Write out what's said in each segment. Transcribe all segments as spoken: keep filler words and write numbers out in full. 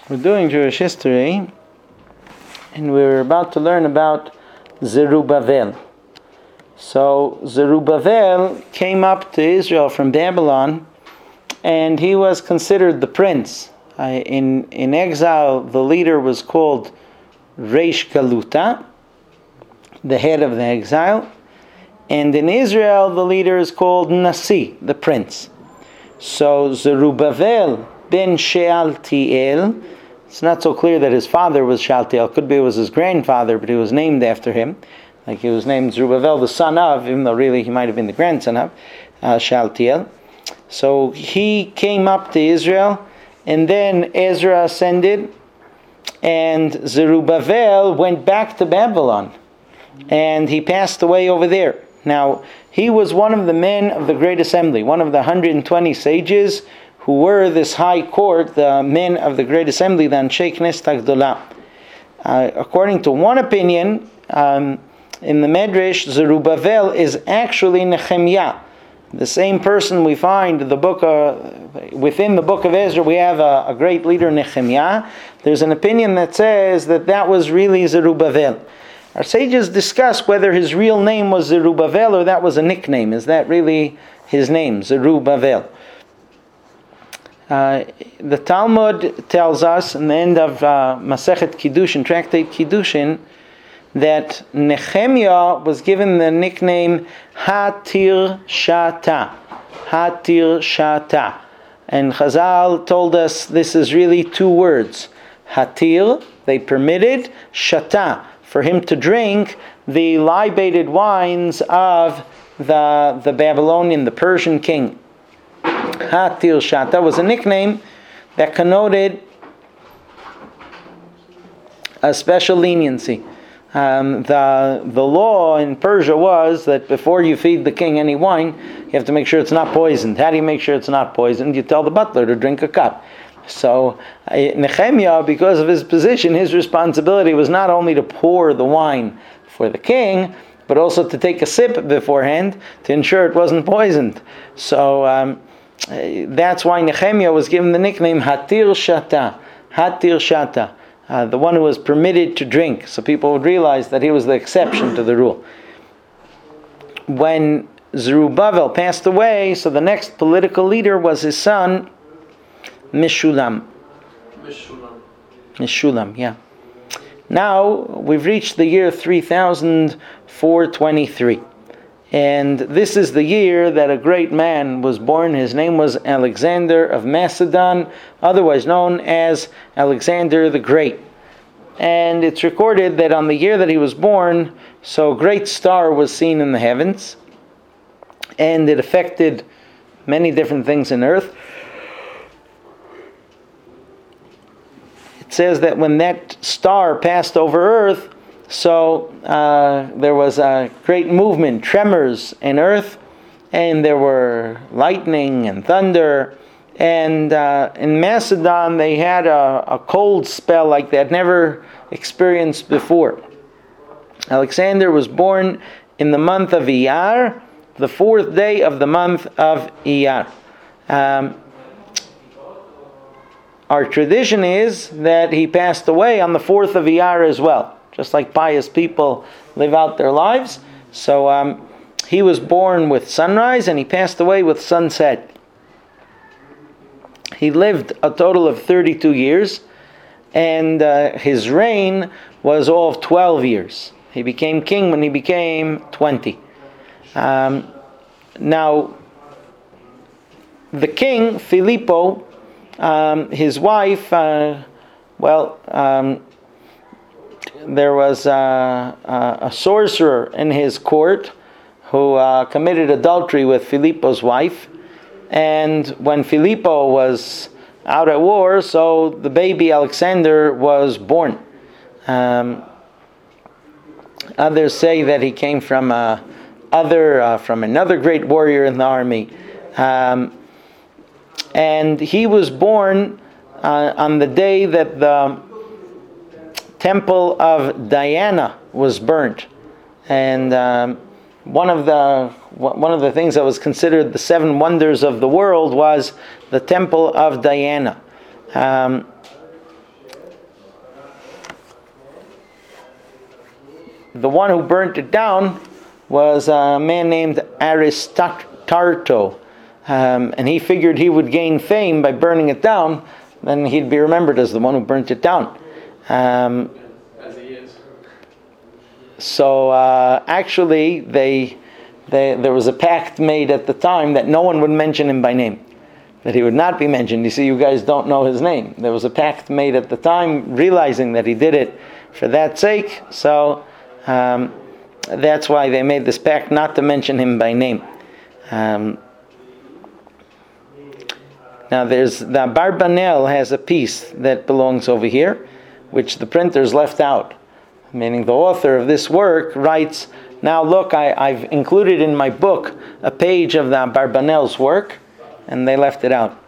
We're doing Jewish history, and we're about to learn about Zerubbabel. So Zerubbabel came up to Israel from Babylon, and he was considered the prince. Uh, in, in exile, the leader was called Reish Galuta, the head of the exile. And in Israel, the leader is called Nasi, the prince. So Zerubbabel ben Shealtiel, it's not so clear that his father was Shealtiel. Could be it was his grandfather, but he was named after him. Like he was named Zerubbabel, the son of, even though really he might have been the grandson of uh, Shealtiel. So he came up to Israel, and then Ezra ascended, and Zerubbabel went back to Babylon, and he passed away over there. Now, he was one of the men of the Great Assembly, one of the one hundred twenty sages who were this high court, the men of the Great Assembly, the Anshe Knesset HaGdolah. Uh, according to one opinion, um, in the Medrash, Zerubbabel is actually Nehemiah, the same person we find the book of, within the book of Ezra. We have a, a great leader, Nehemiah. There's an opinion that says that that was really Zerubbabel. Our sages discuss whether his real name was Zerubbabel or that was a nickname. Is that really his name, Zerubbabel? Uh, the Talmud tells us in the end of uh, Masechet Kiddushin, Tractate Kiddushin, that Nehemiah was given the nickname Hatir Shata. Hatir Shata. And Chazal told us this is really two words. Hatir, they permitted, Shata, for him to drink the libated wines of the, the Babylonian, the Persian king. Hatir Shata was a nickname that connoted a special leniency. Um, the the law in Persia was that before you feed the king any wine, you have to make sure it's not poisoned. How do you make sure it's not poisoned? You tell the butler to drink a cup. So uh, Nehemiah, because of his position, his responsibility was not only to pour the wine for the king, but also to take a sip beforehand to ensure it wasn't poisoned. So um, that's why Nehemiah was given the nickname Hatir Shata. Hatir Shata. Uh, the one who was permitted to drink, so people would realize that he was the exception to the rule. When Zerubbabel passed away, so the next political leader was his son, Meshulam. Meshulam. Meshulam, yeah. Now, we've reached the year three thousand four hundred twenty-three. And this is the year that a great man was born. His name was Alexander of Macedon, otherwise known as Alexander the Great. And it's recorded that on the year that he was born, so a great star was seen in the heavens, and it affected many different things in earth. It says that when that star passed over earth, so uh, there was a great movement, tremors in earth, and there were lightning and thunder. And uh, in Macedon, they had a, a cold spell like they had never experienced before. Alexander was born in the month of Iyar, the fourth day of the month of Iyar. Um, our tradition is that he passed away on the fourth of Iyar as well. Just like pious people live out their lives. So um, he was born with sunrise and he passed away with sunset. He lived a total of thirty-two years, and uh, his reign was all of twelve years. He became king when he became twenty. Um, now, the king, Filippo, um, his wife, uh, well, um, there was uh, uh, a sorcerer in his court who uh, committed adultery with Filippo's wife. And when Filippo was out at war, so the baby Alexander was born. Um, others say that he came from uh, other uh, from another great warrior in the army. Um, and he was born uh, on the day that the temple of Diana was burnt, and um, one of the one of the things that was considered the seven wonders of the world was the temple of Diana. Um, the one who burnt it down was a man named Aristarcho, um, and he figured he would gain fame by burning it down. Then he'd be remembered as the one who burnt it down. Um, As he is. so uh, actually, they, they there was a pact made at the time that no one would mention him by name, that he would not be mentioned. You see, you guys don't know his name. There was a pact made at the time, realizing that he did it for that sake. So um, that's why they made this pact not to mention him by name. Um, Now there's, the Barbanel has a piece that belongs over here, which the printers left out. Meaning the author of this work writes, now look, I, I've included in my book a page of the Barbanel's work, and they left it out.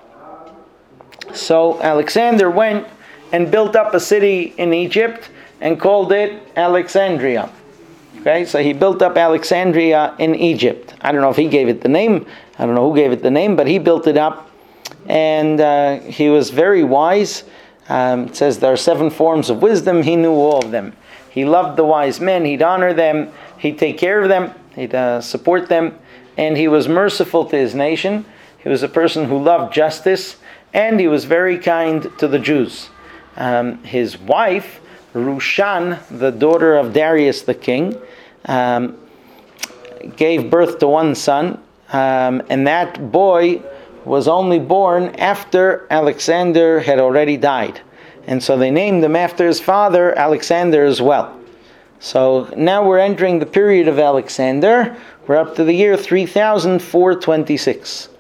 So Alexander went and built up a city in Egypt and called it Alexandria. Okay, so he built up Alexandria in Egypt. I don't know if he gave it the name, I don't know who gave it the name, but he built it up. And uh, he was very wise. Um, it says there are seven forms of wisdom. He knew all of them. He loved the wise men. He'd honor them. He'd take care of them. He'd uh, support them. And he was merciful to his nation. He was a person who loved justice. And he was very kind to the Jews. Um, his wife, Rushan, the daughter of Darius the king, um, gave birth to one son. Um, and that boy was only born after Alexander had already died. And so they named him after his father, Alexander, as well. So now we're entering the period of Alexander. We're up to the year three thousand four hundred twenty-six.